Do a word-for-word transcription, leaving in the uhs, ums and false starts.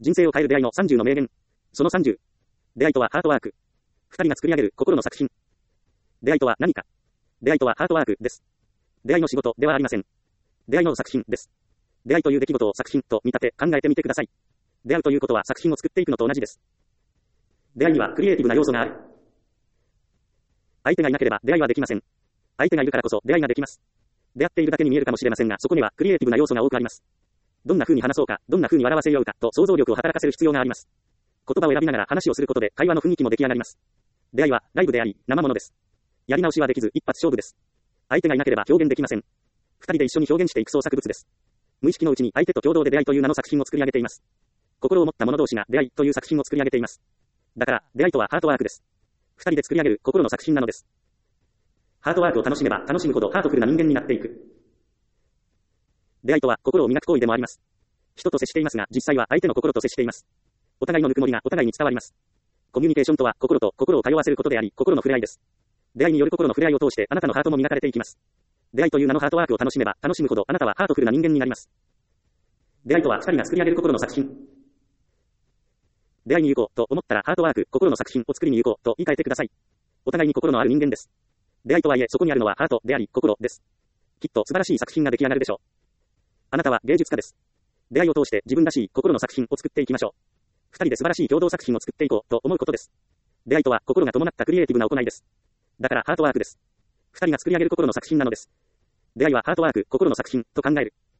人生を変える出会いのさんじゅうの名言。そのさんじゅう。出会いとはハートワーク。二人が作り上げる心の作品。出会いとは何か。出会いとはハートワークです。出会いの仕事ではありません。出会いの作品です。出会いという出来事を作品と見立て考えてみてください。出会うということは作品を作っていくのと同じです。出会いにはクリエイティブな要素がある。相手がいなければ出会いはできません。相手がいるからこそ出会いができます。出会っているだけに見えるかもしれませんが、そこにはクリエイティブな要素が多くあります。どんな風に話そうか、どんな風に笑わせようかと想像力を働かせる必要があります。言葉を選びながら話をすることで会話の雰囲気も出来上がります。出会いはライブであり、生ものです。やり直しはできず一発勝負です。相手がいなければ表現できません。二人で一緒に表現していく創作物です。無意識のうちに相手と共同で出会いという名の作品を作り上げています。心を持った者同士が出会いという作品を作り上げています。だから、出会いとはハートワークです。二人で作り上げる心の作品なのです。ハートワークを楽しめば楽しむほどハートフルな人間になっていく。出会いとは心を磨く行為でもあります。人と接していますが、実際は相手の心と接しています。お互いのぬくもりがお互いに伝わります。コミュニケーションとは心と心を通わせることであり、心の触れ合いです。出会いによる心の触れ合いを通してあなたのハートも磨かれていきます。出会いという名のハートワークを楽しめば楽しむほどあなたはハートフルな人間になります。出会いとは二人が作り上げる心の作品。出会いに行こうと思ったらハートワーク、心の作品を作りに行こうと言い換えてください。お互いに心のある人間です。出会いとはいえそこにあるのはハートであり心です。きっと素晴らしい作品が出来上がるでしょう。あなたは芸術家です。出会いを通して自分らしい心の作品を作っていきましょう。二人で素晴らしい共同作品を作っていこうと思うことです。出会いとは心が伴ったクリエイティブな行いです。だからハートワークです。二人が作り上げる心の作品なのです。出会いはハートワーク、心の作品と考える。